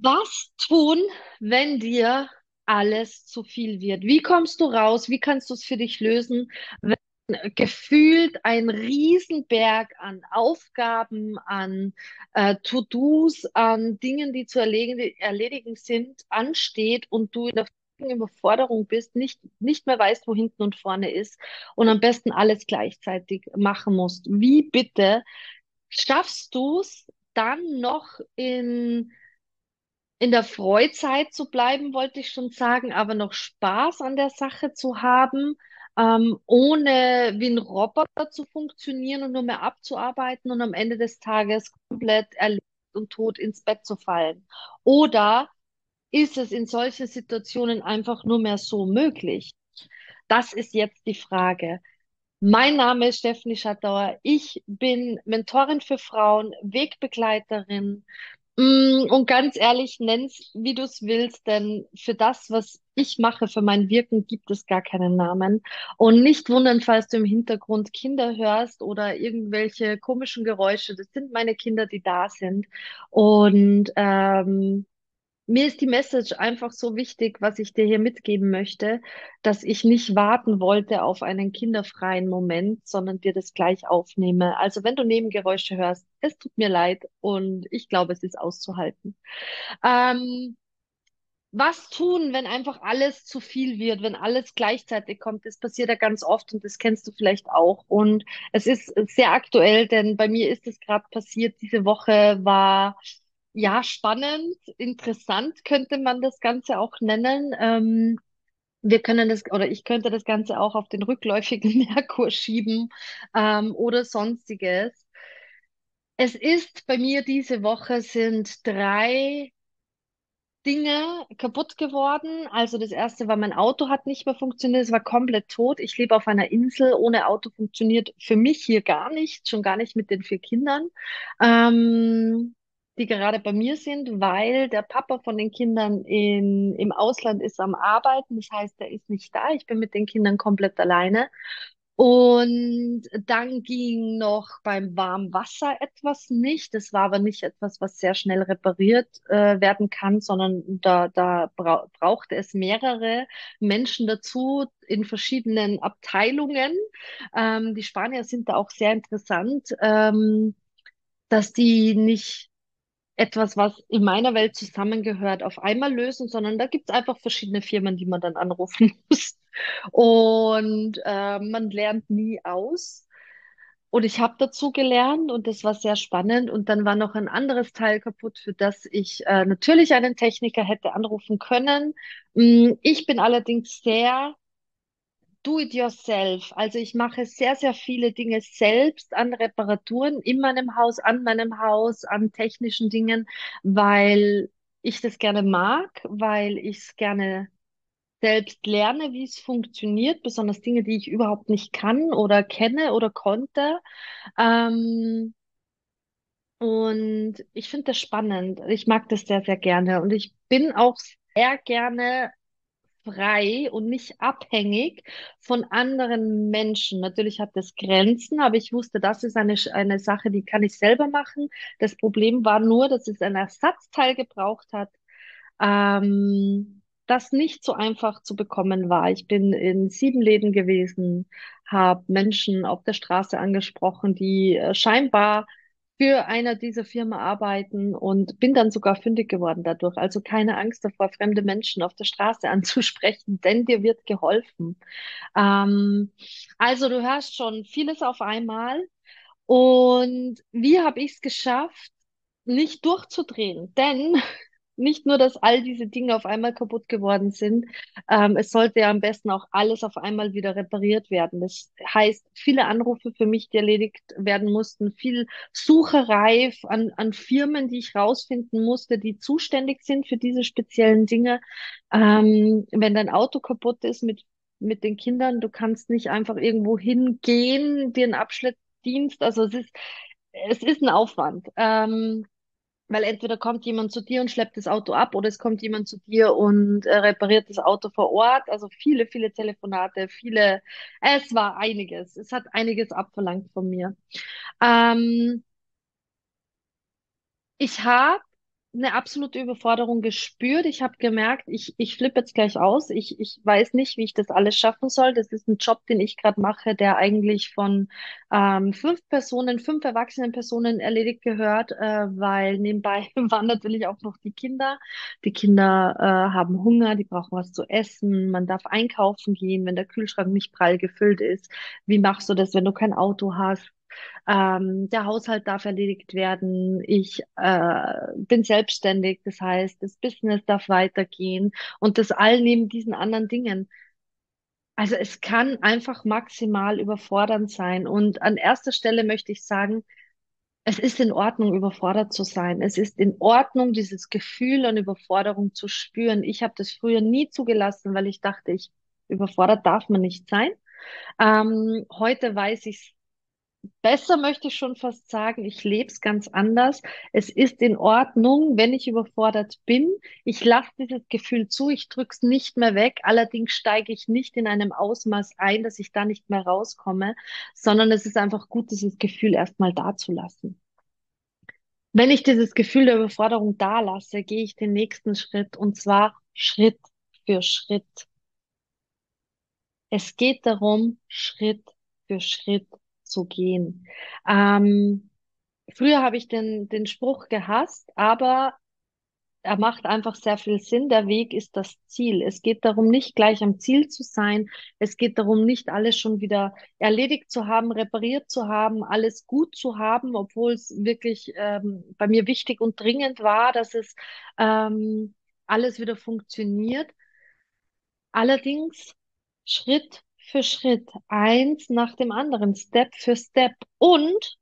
Was tun, wenn dir alles zu viel wird? Wie kommst du raus? Wie kannst du es für dich lösen, wenn gefühlt ein Riesenberg an Aufgaben, an To-Dos, an Dingen, die zu erledigen sind, ansteht und du in der völligen Überforderung bist, nicht mehr weißt, wo hinten und vorne ist und am besten alles gleichzeitig machen musst? Wie bitte schaffst du es dann noch in der Freizeit zu bleiben, wollte ich schon sagen, aber noch Spaß an der Sache zu haben, ohne wie ein Roboter zu funktionieren und nur mehr abzuarbeiten und am Ende des Tages komplett erledigt und tot ins Bett zu fallen? Oder ist es in solchen Situationen einfach nur mehr so möglich? Das ist jetzt die Frage. Mein Name ist Stephanie Schattauer. Ich bin Mentorin für Frauen, Wegbegleiterin. Und ganz ehrlich, nenn's, wie du es willst, denn für das, was ich mache, für mein Wirken, gibt es gar keinen Namen. Und nicht wundern, falls du im Hintergrund Kinder hörst oder irgendwelche komischen Geräusche. Das sind meine Kinder, die da sind. Und mir ist die Message einfach so wichtig, was ich dir hier mitgeben möchte, dass ich nicht warten wollte auf einen kinderfreien Moment, sondern dir das gleich aufnehme. Also wenn du Nebengeräusche hörst, es tut mir leid und ich glaube, es ist auszuhalten. Ähm, Was tun, wenn einfach alles zu viel wird, wenn alles gleichzeitig kommt? Das passiert ja ganz oft und das kennst du vielleicht auch. Und es ist sehr aktuell, denn bei mir ist es gerade passiert. Diese Woche war ja spannend, interessant könnte man das Ganze auch nennen. Wir können das, oder ich könnte das Ganze auch auf den rückläufigen Merkur schieben, oder sonstiges. Es ist bei mir diese Woche sind drei Dinge kaputt geworden. Also das erste war, mein Auto hat nicht mehr funktioniert, es war komplett tot. Ich lebe auf einer Insel, ohne Auto funktioniert für mich hier gar nicht, schon gar nicht mit den vier Kindern, die gerade bei mir sind, weil der Papa von den Kindern im Ausland ist am Arbeiten. Das heißt, er ist nicht da. Ich bin mit den Kindern komplett alleine. Und dann ging noch beim Warmwasser etwas nicht. Das war aber nicht etwas, was sehr schnell repariert werden kann, sondern da brauchte es mehrere Menschen dazu in verschiedenen Abteilungen. Die Spanier sind da auch sehr interessant, dass die nicht etwas, was in meiner Welt zusammengehört, auf einmal lösen, sondern da gibt es einfach verschiedene Firmen, die man dann anrufen muss. Und man lernt nie aus. Und ich habe dazu gelernt und das war sehr spannend. Und dann war noch ein anderes Teil kaputt, für das ich natürlich einen Techniker hätte anrufen können. Ich bin allerdings sehr Do-it-yourself. Also ich mache sehr, sehr viele Dinge selbst an Reparaturen in meinem Haus, an meinem Haus, an technischen Dingen, weil ich das gerne mag, weil ich es gerne selbst lerne, wie es funktioniert, besonders Dinge, die ich überhaupt nicht kann oder kenne oder konnte. Ähm, und ich finde das spannend. Ich mag das sehr, sehr gerne. Und ich bin auch sehr gerne frei und nicht abhängig von anderen Menschen. Natürlich hat das Grenzen, aber ich wusste, das ist eine Sache, die kann ich selber machen. Das Problem war nur, dass es ein Ersatzteil gebraucht hat, das nicht so einfach zu bekommen war. Ich bin in 7 Läden gewesen, habe Menschen auf der Straße angesprochen, die scheinbar für einer dieser Firmen arbeiten und bin dann sogar fündig geworden dadurch. Also keine Angst davor, fremde Menschen auf der Straße anzusprechen, denn dir wird geholfen. Ähm, also du hörst schon vieles auf einmal. Und wie habe ich es geschafft, nicht durchzudrehen? Denn nicht nur, dass all diese Dinge auf einmal kaputt geworden sind, es sollte ja am besten auch alles auf einmal wieder repariert werden. Das heißt, viele Anrufe für mich, die erledigt werden mussten, viel Sucherei an Firmen, die ich rausfinden musste, die zuständig sind für diese speziellen Dinge. Wenn dein Auto kaputt ist mit den Kindern, du kannst nicht einfach irgendwo hingehen, dir einen Abschleppdienst, also es ist ein Aufwand. Weil entweder kommt jemand zu dir und schleppt das Auto ab oder es kommt jemand zu dir und repariert das Auto vor Ort. Also viele, viele Telefonate, es war einiges. Es hat einiges abverlangt von mir. Ähm, Ich habe eine absolute Überforderung gespürt. Ich habe gemerkt, ich flippe jetzt gleich aus. Ich weiß nicht, wie ich das alles schaffen soll. Das ist ein Job, den ich gerade mache, der eigentlich von 5 Personen, 5 erwachsenen Personen erledigt gehört, weil nebenbei waren natürlich auch noch die Kinder. Die Kinder haben Hunger, die brauchen was zu essen. Man darf einkaufen gehen, wenn der Kühlschrank nicht prall gefüllt ist. Wie machst du das, wenn du kein Auto hast? Der Haushalt darf erledigt werden. Ich bin selbstständig, das heißt, das Business darf weitergehen und das all neben diesen anderen Dingen. Also es kann einfach maximal überfordernd sein. Und an erster Stelle möchte ich sagen, es ist in Ordnung, überfordert zu sein. Es ist in Ordnung, dieses Gefühl an Überforderung zu spüren. Ich habe das früher nie zugelassen, weil ich dachte, überfordert darf man nicht sein. Heute weiß ich besser, möchte ich schon fast sagen. Ich lebe es ganz anders. Es ist in Ordnung, wenn ich überfordert bin. Ich lasse dieses Gefühl zu, ich drücke es nicht mehr weg. Allerdings steige ich nicht in einem Ausmaß ein, dass ich da nicht mehr rauskomme, sondern es ist einfach gut, dieses Gefühl erstmal da zu lassen. Wenn ich dieses Gefühl der Überforderung da lasse, gehe ich den nächsten Schritt und zwar Schritt für Schritt. Es geht darum, Schritt für Schritt zu gehen. Ähm, Früher habe ich den Spruch gehasst, aber er macht einfach sehr viel Sinn. Der Weg ist das Ziel. Es geht darum, nicht gleich am Ziel zu sein. Es geht darum, nicht alles schon wieder erledigt zu haben, repariert zu haben, alles gut zu haben, obwohl es wirklich bei mir wichtig und dringend war, dass es ähm, alles wieder funktioniert. Allerdings Schritt für Schritt, eins nach dem anderen, Step für Step und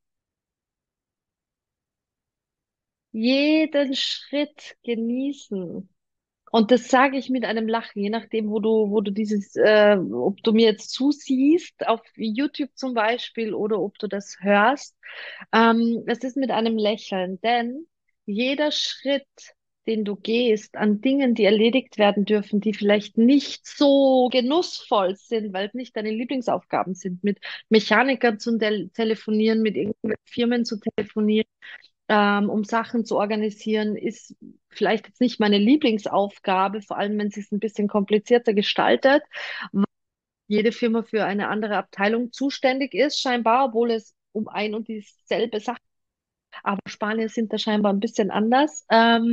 jeden Schritt genießen. Und das sage ich mit einem Lachen, je nachdem, wo du ob du mir jetzt zusiehst, auf YouTube zum Beispiel, oder ob du das hörst. Es ist mit einem Lächeln, denn jeder Schritt, den du gehst an Dingen, die erledigt werden dürfen, die vielleicht nicht so genussvoll sind, weil es nicht deine Lieblingsaufgaben sind, mit Mechanikern zu telefonieren, mit irgendwelchen Firmen zu telefonieren, um Sachen zu organisieren, ist vielleicht jetzt nicht meine Lieblingsaufgabe, vor allem wenn sie es ein bisschen komplizierter gestaltet, weil jede Firma für eine andere Abteilung zuständig ist, scheinbar, obwohl es um ein und dieselbe Sache, aber Spanier sind da scheinbar ein bisschen anders.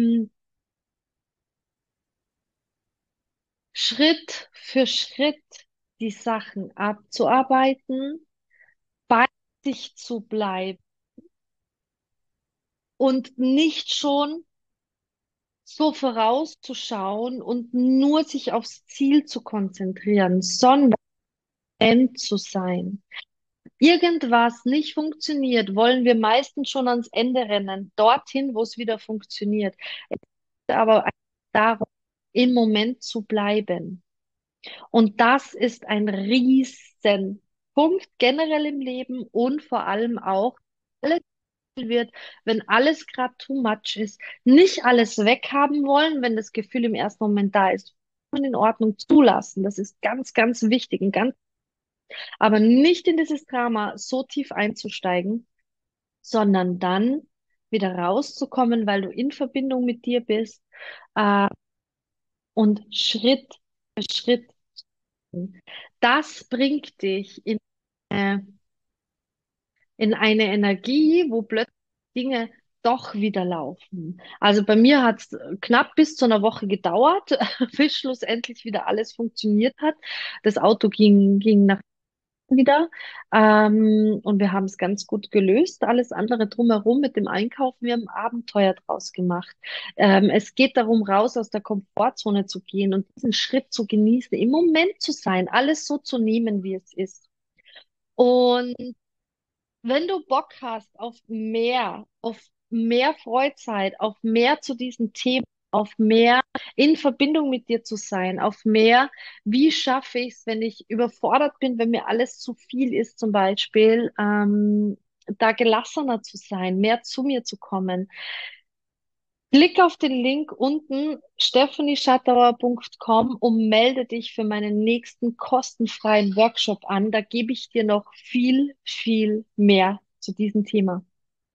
Schritt für Schritt die Sachen abzuarbeiten, bei sich zu bleiben und nicht schon so vorauszuschauen und nur sich aufs Ziel zu konzentrieren, sondern end zu sein. Irgendwas nicht funktioniert, wollen wir meistens schon ans Ende rennen, dorthin, wo es wieder funktioniert. Es geht aber darum, im Moment zu bleiben. Und das ist ein Riesenpunkt generell im Leben und vor allem auch alles wird, wenn alles gerade too much ist, nicht alles weghaben wollen, wenn das Gefühl im ersten Moment da ist, und in Ordnung zulassen. Das ist ganz, ganz wichtig, aber nicht in dieses Drama so tief einzusteigen, sondern dann wieder rauszukommen, weil du in Verbindung mit dir bist, äh, und Schritt für Schritt. Das bringt dich äh, in eine Energie, wo plötzlich Dinge doch wieder laufen. Also bei mir hat es knapp bis zu einer Woche gedauert, bis schlussendlich wieder alles funktioniert hat. Das Auto ging nach wieder, und wir haben es ganz gut gelöst. Alles andere drumherum mit dem Einkaufen, wir haben ein Abenteuer draus gemacht. Es geht darum, raus aus der Komfortzone zu gehen und diesen Schritt zu genießen, im Moment zu sein, alles so zu nehmen, wie es ist. Und wenn du Bock hast auf mehr Freizeit, auf mehr zu diesen Themen, auf mehr in Verbindung mit dir zu sein, auf mehr, wie schaffe ich es, wenn ich überfordert bin, wenn mir alles zu viel ist, zum Beispiel, da gelassener zu sein, mehr zu mir zu kommen. Klick auf den Link unten, stephanieschattauer.com, und melde dich für meinen nächsten kostenfreien Workshop an. Da gebe ich dir noch viel, viel mehr zu diesem Thema.